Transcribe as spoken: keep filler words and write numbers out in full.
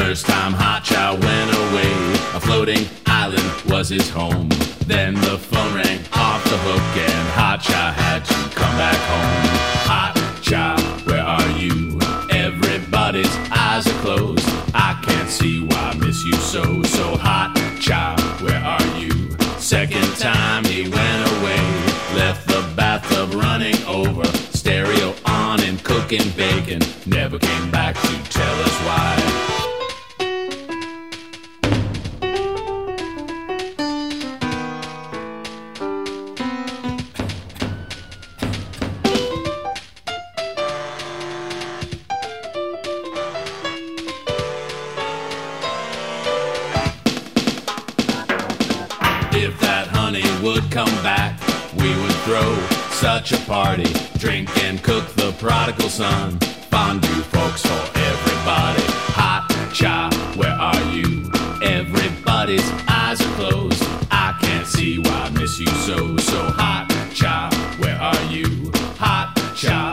first time Hot Cha went away, a floating island was his home. Then the phone rang off the hook and Hot Cha had to come back home. Hot Cha, where are you? Everybody's eyes are closed. I can't see why I miss you so. So Hot Cha, where are you? Second time he went away, left the bathtub running over, stereo on and cooking bacon, never came back to tell us why. If that honey would come back, we would throw such a party, drink and cook the prodigal son, fondue folks for everybody. Hot Cha, where are you? Everybody's eyes are closed. I can't see why I miss you so. So Hot Cha, where are you? Hot Cha.